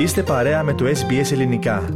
Είστε παρέα με το SBS Ελληνικά.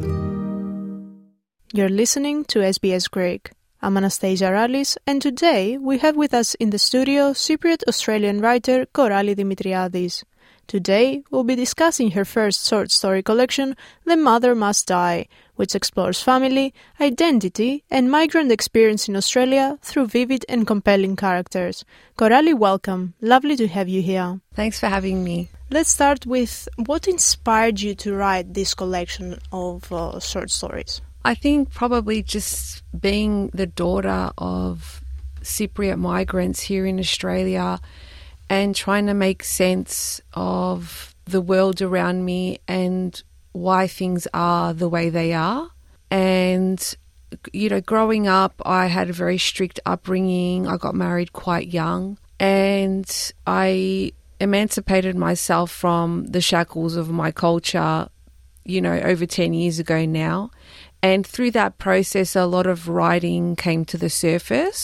You're listening to SBS Greek. I'm Anastasia Rallis, and today we have with us in the studio Cypriot Australian writer Korali Dimitriadis. Today we'll be discussing her first short story collection, The Mother Must Die, which explores family, identity, and migrant experience in Australia through vivid and compelling characters. Korali, welcome. Lovely to have you here. Thanks for having me. Let's start with what inspired you to write this collection of short stories. I think probably just being the daughter of Cypriot migrants here in Australia and trying to make sense of the world around me and why things are the way they are. And, you know, growing up, I had a very strict upbringing. I got married quite young and I emancipated myself from the shackles of my culture, you know, over 10 years ago now. And through that process, a lot of writing came to the surface,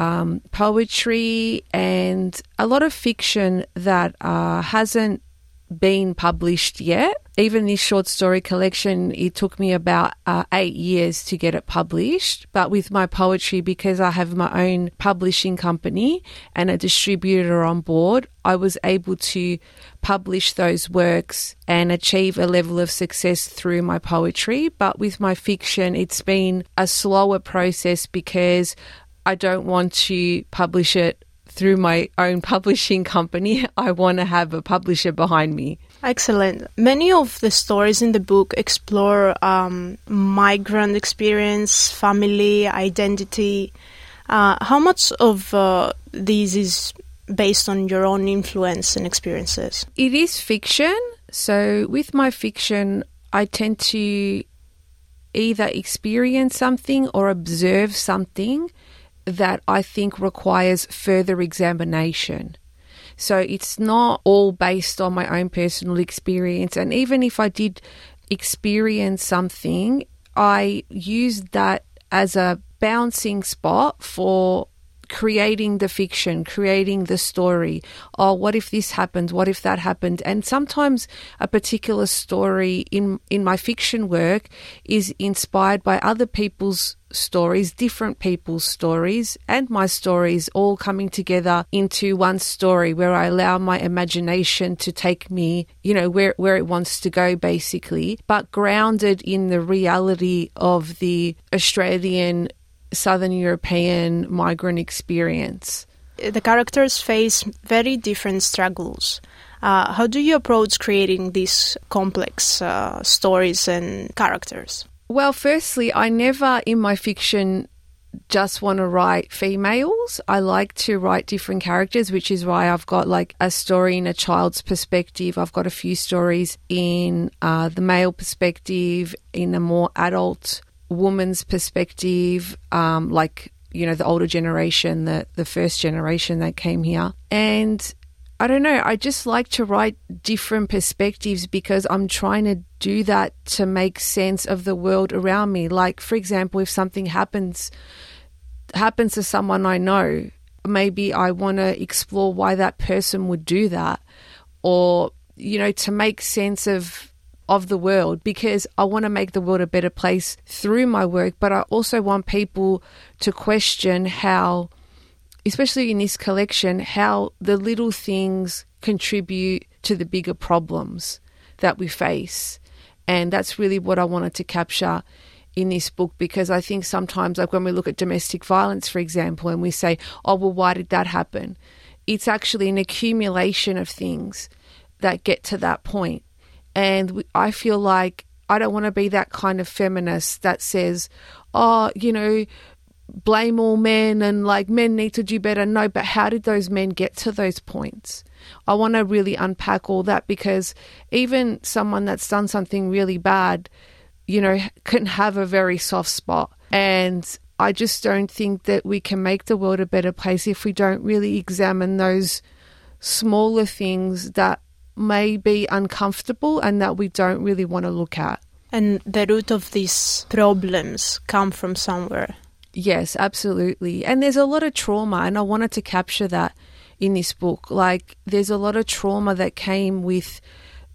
poetry and a lot of fiction that hasn't been published yet. Even this short story collection, it took me about 8 years to get it published. But with my poetry, because I have my own publishing company and a distributor on board, I was able to publish those works and achieve a level of success through my poetry. But with my fiction, it's been a slower process because I don't want to publish it through my own publishing company. I want to have a publisher behind me. Excellent. Many of the stories in the book explore migrant experience, family, identity. How much of these is based on your own influence and experiences? It is fiction. So with my fiction, I tend to either experience something or observe something that I think requires further examination. So it's not all based on my own personal experience. And even if I did experience something, I used that as a bouncing spot for creating the fiction, creating the story. Oh, what if this happened? What if that happened? And sometimes a particular story in my fiction work is inspired by other people's stories, different people's stories, and my stories all coming together into one story where I allow my imagination to take me, you know, where it wants to go basically, but grounded in the reality of the Australian Southern European migrant experience. The characters face very different struggles. How do you approach creating these complex stories and characters? Well, firstly, I never in my fiction just want to write females. I like to write different characters, which is why I've got like a story in a child's perspective. I've got a few stories in the male perspective, in a more adult woman's perspective, like, you know, the older generation, the first generation that came here. And I don't know, I just like to write different perspectives because I'm trying to do that to make sense of the world around me. Like, for example, if something happens to someone I know, maybe I want to explore why that person would do that, or, you know, to make sense of the world, because I want to make the world a better place through my work. But I also want people to question how, especially in this collection, how the little things contribute to the bigger problems that we face. And that's really what I wanted to capture in this book, because I think sometimes, like when we look at domestic violence, for example, and we say, oh, well, why did that happen? It's actually an accumulation of things that get to that point. And I feel like I don't want to be that kind of feminist that says, oh, you know, blame all men and like men need to do better. No, but how did those men get to those points? I want to really unpack all that, because even someone that's done something really bad, you know, can have a very soft spot. And I just don't think that we can make the world a better place if we don't really examine those smaller things that may be uncomfortable and that we don't really want to look at. And the root of these problems come from somewhere. Yes, absolutely. And there's a lot of trauma, and I wanted to capture that in this book. Like, there's a lot of trauma that came with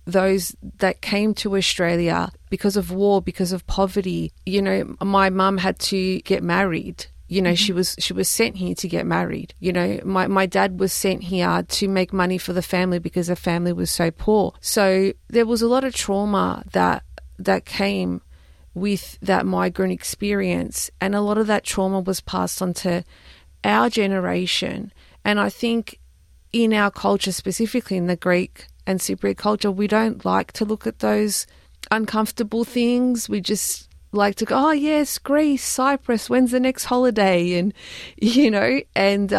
those that came to Australia because of war, because of poverty. You know, my mum had to get married. You know, she was sent here to get married. You know, my dad was sent here to make money for the family because the family was so poor. So there was a lot of trauma that came with that migrant experience, and a lot of that trauma was passed on to our generation. And I think in our culture, specifically in the Greek and Cypriot culture, we don't like to look at those uncomfortable things. We just like to go, oh yes, Greece, Cyprus, when's the next holiday? And, you know, and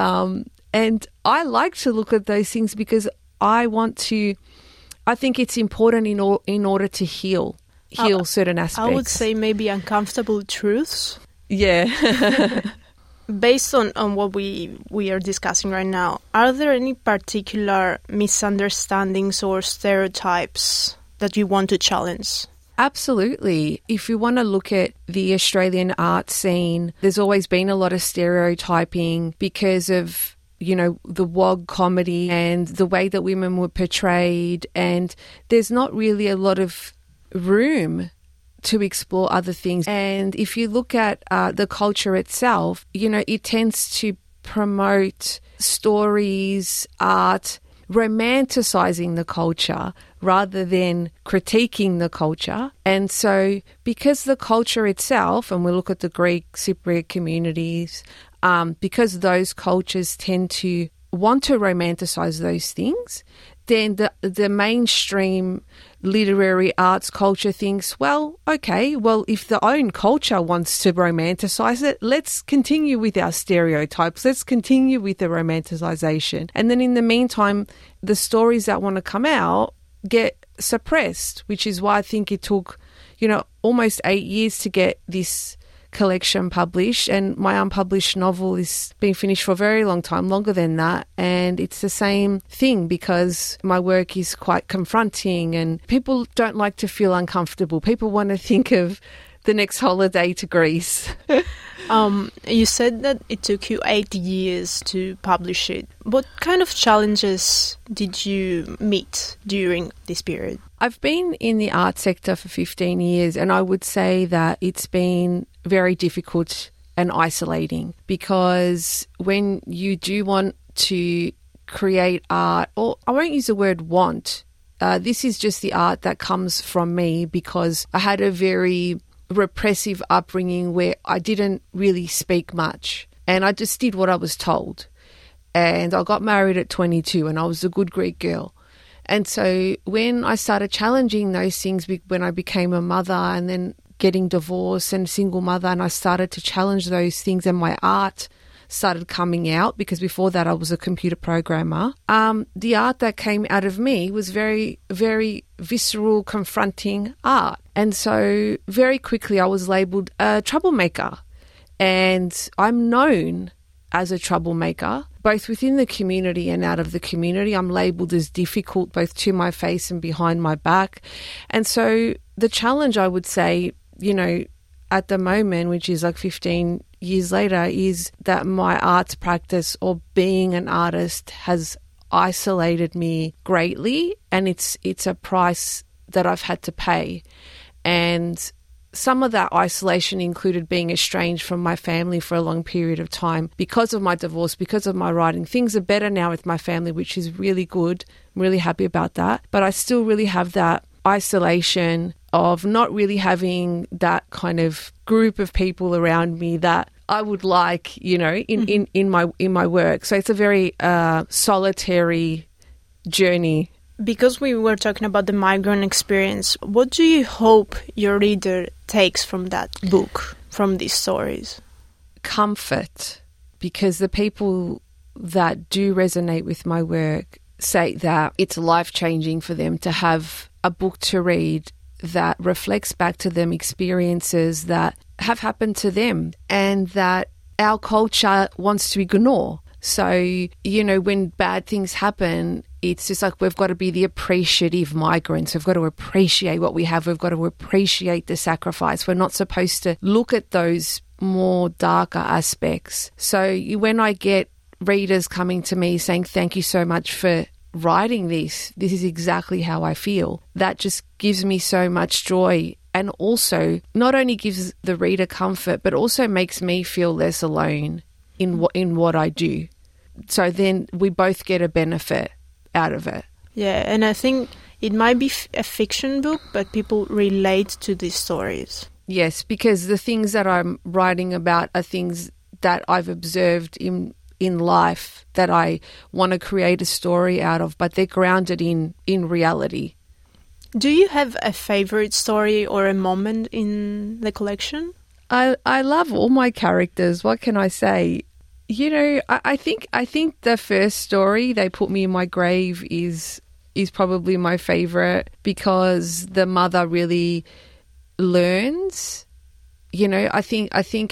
I like to look at those things because I think it's important in order to heal certain aspects. I would say maybe uncomfortable truths. Yeah. Based on what we are discussing right now, are there any particular misunderstandings or stereotypes that you want to challenge? Absolutely. If you want to look at the Australian art scene, there's always been a lot of stereotyping because of, you know, the WOG comedy and the way that women were portrayed, and there's not really a lot of room to explore other things. And if you look at the culture itself, you know, it tends to promote stories, art, romanticizing the culture rather than critiquing the culture. And so because the culture itself, and we look at the Greek Cypriot communities, because those cultures tend to want to romanticize those things, then the mainstream literary arts culture thinks, well, okay, well, if the own culture wants to romanticize it, let's continue with our stereotypes. Let's continue with the romanticization. And then in the meantime, the stories that want to come out get suppressed, which is why I think it took, you know, almost 8 years to get this collection published, and my unpublished novel has been finished for a very long time, longer than that. And it's the same thing because my work is quite confronting and people don't like to feel uncomfortable. People want to think of the next holiday to Greece. You said that it took you 8 years to publish it. What kind of challenges did you meet during this period? I've been in the art sector for 15 years, and I would say that it's been very difficult and isolating, because when you do want to create art, or I won't use the word want, this is just the art that comes from me because I had a very repressive upbringing where I didn't really speak much and I just did what I was told. And I got married at 22 and I was a good Greek girl. And so when I started challenging those things, when I became a mother and then getting divorced and single mother, and I started to challenge those things and my art started coming out, because before that I was a computer programmer. The art that came out of me was very, very visceral, confronting art. And so very quickly I was labelled a troublemaker. And I'm known as a troublemaker, both within the community and out of the community. I'm labelled as difficult, both to my face and behind my back. And so the challenge, I would say, you know, at the moment, which is like 15 years later, is that my arts practice or being an artist has isolated me greatly, and it's a price that I've had to pay. And some of that isolation included being estranged from my family for a long period of time because of my divorce, because of my writing. Things are better now with my family, which is really good. I'm really happy about that. But I still really have that isolation of not really having that kind of group of people around me that I would like, you know, in my work. So it's a very solitary journey. Because we were talking about the migrant experience, what do you hope your reader takes from that book, from these stories? Comfort, because the people that do resonate with my work say that it's life-changing for them to have a book to read that reflects back to them experiences that have happened to them and that our culture wants to ignore. So, you know, when bad things happen, it's just like we've got to be the appreciative migrants. We've got to appreciate what we have. We've got to appreciate the sacrifice. We're not supposed to look at those more darker aspects. So when I get readers coming to me saying, thank you so much for writing this is exactly how I feel. That just gives me so much joy, and also not only gives the reader comfort, but also makes me feel less alone in what I do. So then we both get a benefit out of it. Yeah, and I think it might be a fiction book, but people relate to these stories. Yes, because the things that I'm writing about are things that I've observed in life that I want to create a story out of, but they're grounded in reality. Do you have a favorite story or a moment in the collection? I love all my characters. What can I say? You know, I think the first story, They Put Me in My Grave, is probably my favorite, because the mother really learns. You know, I think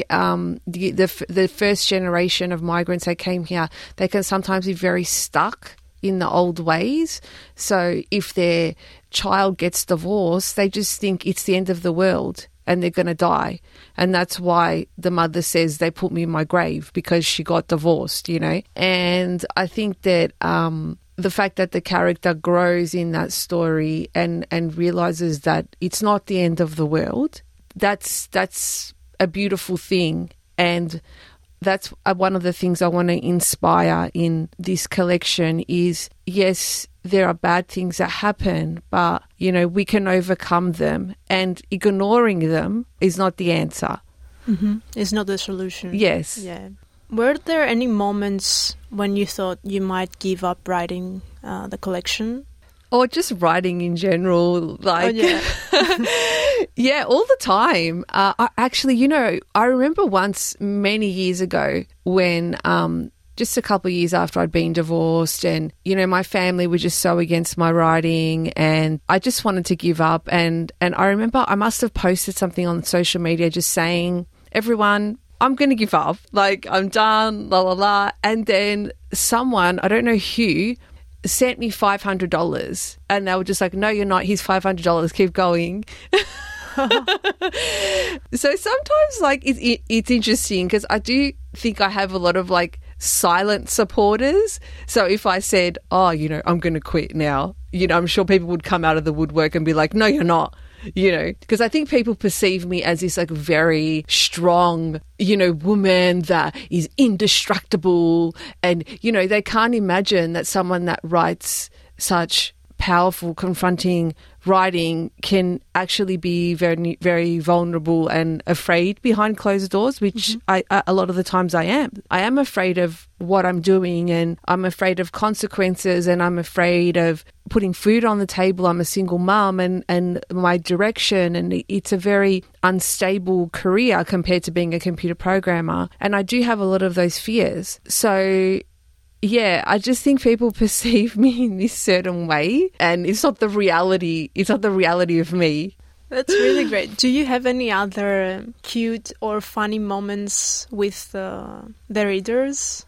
the first generation of migrants that came here, they can sometimes be very stuck in the old ways. So if their child gets divorced, they just think it's the end of the world and they're going to die. And that's why the mother says, they put me in my grave, because she got divorced, you know. And I think that the fact that the character grows in that story and realizes that it's not the end of the world, that's a beautiful thing. And that's one of the things I want to inspire in this collection is, yes, there are bad things that happen, but, you know, we can overcome them, and ignoring them is not the answer. Mm-hmm. It's not the solution. Yes. Yeah. Were there any moments when you thought you might give up writing the collection? Or just writing in general, like... Oh, yeah. Yeah, all the time. Actually, you know, I remember once many years ago when just a couple of years after I'd been divorced, and, you know, my family were just so against my writing, and I just wanted to give up. And I remember I must have posted something on social media just saying, everyone, I'm going to give up. Like, I'm done, la, la, la. And then someone, I don't know who, sent me $500, and they were just like, no, you're not. Here's $500. Keep going. So sometimes, like, it's interesting, because I do think I have a lot of, like, silent supporters. So if I said, oh, you know, I'm going to quit now, you know, I'm sure people would come out of the woodwork and be like, no, you're not. You know, because I think people perceive me as this, like, very strong, you know, woman that is indestructible. And, you know, they can't imagine that someone that writes such powerful, confronting writing can actually be very, very vulnerable and afraid behind closed doors, which I a lot of the times I am. I am afraid of what I'm doing, and I'm afraid of consequences, and I'm afraid of putting food on the table. I'm a single mum, and my direction, and it's a very unstable career compared to being a computer programmer. And I do have a lot of those fears. So yeah, I just think people perceive me in this certain way, and it's not the reality. It's not the reality of me. That's really great. Do you have any other cute or funny moments with the readers?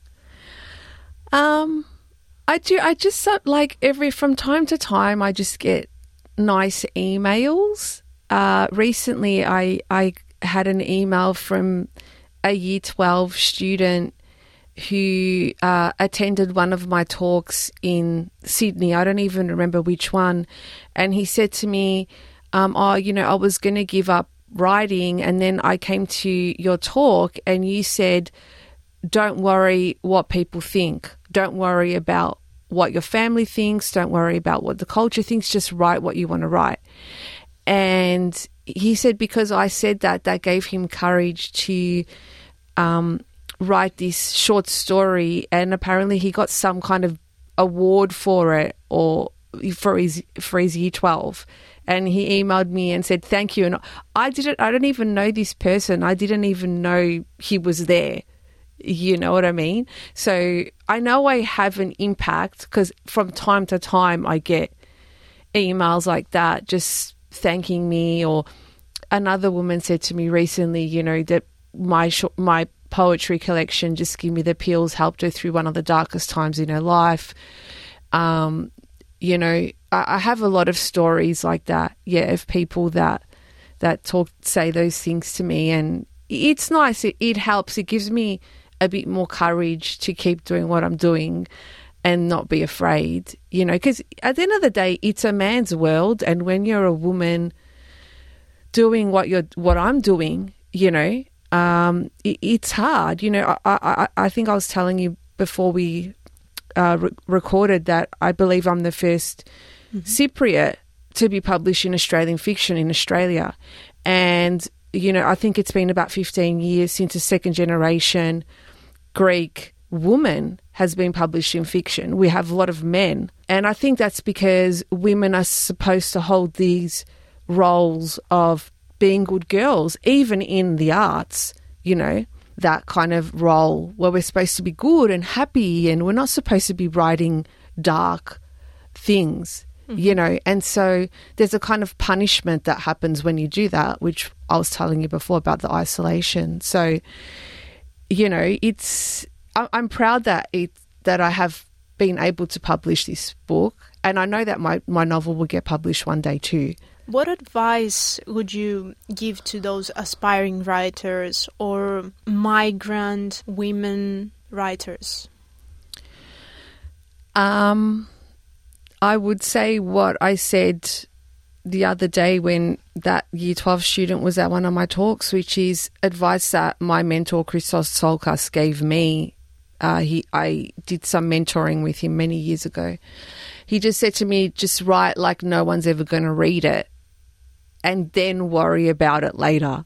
I do. I just like from time to time, I just get nice emails. Recently, I had an email from a Year 12 student who attended one of my talks in Sydney. I don't even remember which one. And he said to me, oh, you know, I was going to give up writing, and then I came to your talk and you said, don't worry what people think. Don't worry about what your family thinks. Don't worry about what the culture thinks. Just write what you want to write. And he said because I said that gave him courage to write this short story, and apparently he got some kind of award for it, or for his Year 12. And he emailed me and said thank you. And I don't even know this person. I didn't even know he was there. You know what I mean? So I know I have an impact, because from time to time I get emails like that just thanking me. Or another woman said to me recently, you know, that my poetry collection, Just Give Me the Pills, helped her through one of the darkest times in her life. You know, I have a lot of stories like that, yeah, of people that say those things to me, and it's nice. It helps. It gives me a bit more courage to keep doing what I'm doing. and not be afraid, you know, because at the end of the day, it's a man's world. And when you're a woman doing what I'm doing, you know, it's hard. You know, I think I was telling you before we recorded that I believe I'm the first Cypriot to be published in Australian fiction in Australia. And, you know, I think it's been about 15 years since a second generation Greek woman has been published in fiction. We have a lot of men. And I think that's because women are supposed to hold these roles of being good girls, even in the arts, you know, that kind of role where we're supposed to be good and happy and we're not supposed to be writing dark things, you know. And so there's a kind of punishment that happens when you do that, which I was telling you before about the isolation. So, you know, I'm proud that I have been able to publish this book, and I know that my novel will get published one day too. What advice would you give to those aspiring writers or migrant women writers? I would say what I said the other day when that Year 12 student was at one of my talks, which is advice that my mentor Christos Tsiolkas gave me. I did some mentoring with him many years ago. He just said to me, just write like no one's ever going to read it and then worry about it later.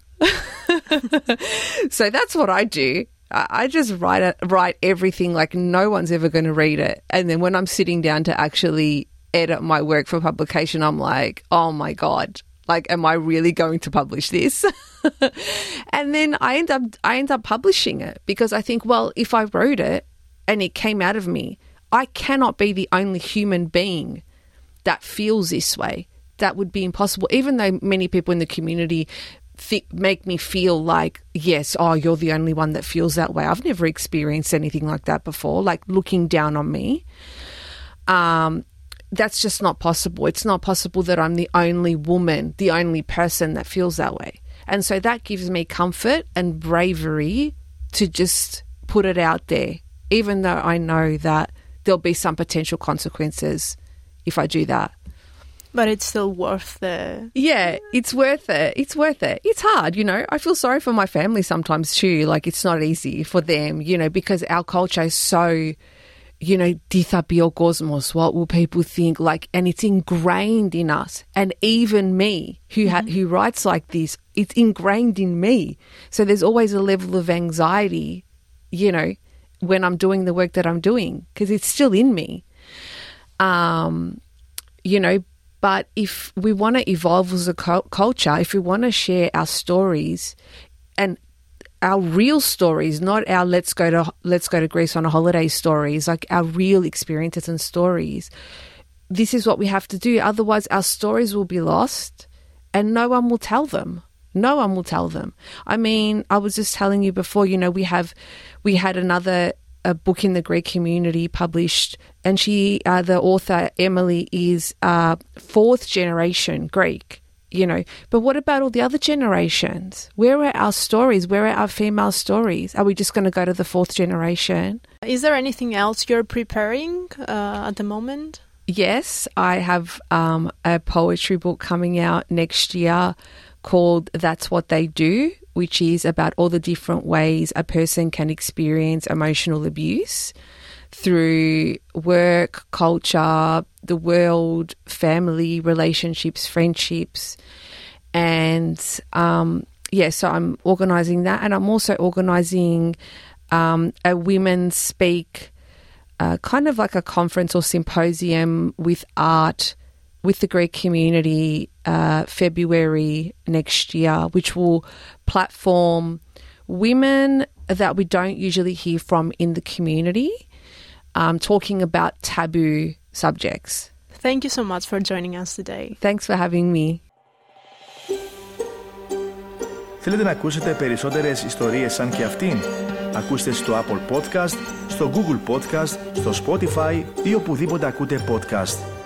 So that's what I do. I just write everything like no one's ever going to read it. And then when I'm sitting down to actually edit my work for publication, I'm like, oh my God, like, am I really going to publish this? And then I end up publishing it because I think, well, if I wrote it and it came out of me, I cannot be the only human being that feels this way. That would be impossible. Even though many people in the community make me feel like, yes, oh, you're the only one that feels that way. I've never experienced anything like that before, like looking down on me. That's just not possible. It's not possible that I'm the only woman, the only person that feels that way. And so that gives me comfort and bravery to just put it out there, even though I know that there'll be some potential consequences if I do that. But it's still worth the... Yeah, it's worth it. It's worth it. It's hard, you know. I feel sorry for my family sometimes too. Like, it's not easy for them, you know, because our culture is so, you know, dithapi cosmos, what will people think? Like, and it's ingrained in us. And even me, who writes like this, it's ingrained in me. So there's always a level of anxiety, you know, when I'm doing the work that I'm doing, because it's still in me. You know, but if we want to evolve as a culture, if we want to share our stories and our real stories, not our let's go to Greece on a holiday stories, like our real experiences and stories, this is what we have to do. Otherwise, our stories will be lost and no one will tell them. No one will tell them. I mean, I was just telling you before, you know, we had a book in the Greek community published, and the author, Emily, is fourth generation Greek, you know. But what about all the other generations? Where are our stories? Where are our female stories? Are we just going to go to the fourth generation? Is there anything else you're preparing at the moment? Yes, I have a poetry book coming out next year called That's What They Do, which is about all the different ways a person can experience emotional abuse through work, culture, the world, family, relationships, friendships. And so I'm organising that. And I'm also organising a Women Speak, kind of like a conference or symposium with art with the Greek community February next year, which will platform women that we don't usually hear from in the community, talking about taboo subjects. Thank you so much for joining us today. Thanks for having me. Θέλετε να ακούσετε περισσότερες ιστορίες σαν και αυτήν? Ακούστε στο Apple Podcast, στο Google Podcast, στο Spotify ή οπουδήποτε ακούτε podcast.